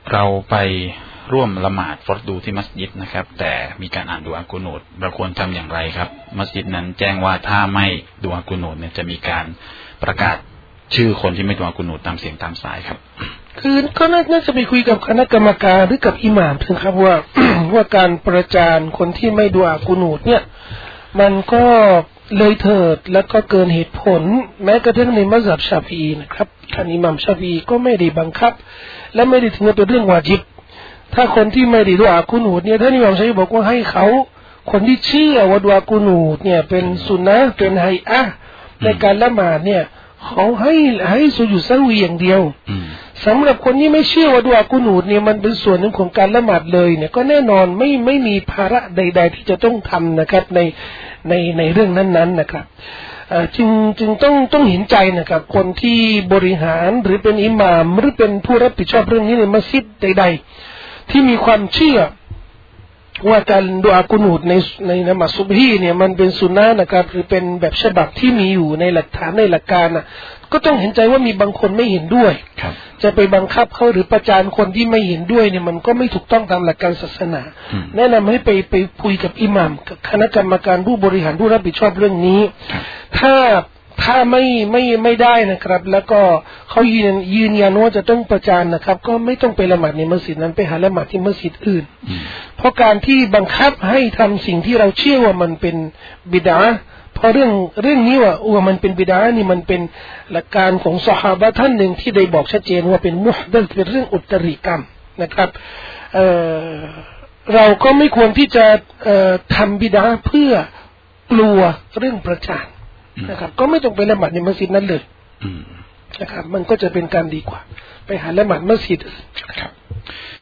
เราไปร่วมละหมาดฟรดูที่มัสยิดนะครับแต่มีการอ่านดุอากุนูตเราควรทำอย่างไรครับมัสยิดนั้นแจ้งว่าถ้าไม่ดุอากุนูตเนี่ยจะมีการประกาศชื่อคนที่ไม่ดุอากุนูตตามเสียงตามสายครับคือก็น่าจะไปคุยกับคณะกรรมการหรือกับอิหม่ามนะครับว่า ว่าการประจานคนที่ไม่ดุอากุนูตเนี่ยมันก็เลยเถิดแล้วก็เกินเหตุผลแม้กระทั่งในมัซฮับชาฟีอีนะครับท่านอิหม่ามชาฟีอีก็ไม่ได้บังคับและไม่ได้ถือว่าเป็นเรื่องวาญิบถ้าคนที่ไม่ได้ดุอากุนูตเนี่ยท่านอิหม่ามชาฟีอีบอกว่าให้เขาคนที่เชื่อว่าดุอากุนูตเนี่ยเป็นสุนนะเป็นไฮอะห์ในการละหมาดเนี่ยเขาให้สุญูดซะวีอย่างเดียวสำหรับคนที่ไม่เชื่อว่าดุอากุนูตเนี่ยมันเป็นส่วนหนึ่งของการละหมาดเลยเนี่ยก็แน่นอนไม่มีภาระใดๆที่จะต้องทำนะครับในเรื่องนั้นๆนะครับจึงต้องเห็นใจนะครับคนที่บริหารหรือเป็นอิหม่ามหรือเป็นผู้รับผิดชอบเรื่องนี้ในมัสยิดใดๆที่มีความเชื่อว่าการดุอากุนูตในนมาซุบฮีเนี่ยมันเป็นสุนนะนะครับหรือเป็นแบบฉบับที่มีอยู่ในหลักฐานในหลักการนะก็ต้องเห็นใจว่ามีบางคนไม่เห็นด้วยจะไปบังคับเขาหรือประจานคนที่ไม่เห็นด้วยเนี่ยมันก็ไม่ถูกต้องตามหลักการศาสนาแนะนำให้ไปคุยกับอิหม่ามกับคณะกรรมการผู้บริหารผู้รับผิดชอบเรื่องนี้ถ้าไม่ได้นะครับแล้วก็เขายืนยันว่าจะต้องประจานนะครับก็ไม่ต้องไปละหมาดในมัสยิดนั้นไปหาละหมาดที่มัสยิดอื่นเพราะการที่บังคับให้ทำสิ่งที่เราเชื่อว่ามันเป็นบิดาเพราะเรื่องนี้ว่ามันเป็นบิดานี่มันเป็นหลักการของซอฮาบะห์ท่านหนึ่งที่ได้บอกชัดเจนว่าเป็นมุฮดัธเป็นเรื่องอุตริกรรมนะครับเราก็ไม่ควรที่จะทำบิดาเพื่อกลัวเรื่องประจานนะครับก็ไม่ต้องไปละหมาดในมัสยิดนั้นเลยนะครับมันก็จะเป็นการดีกว่าไปหาละหมาดมัสยิดครับ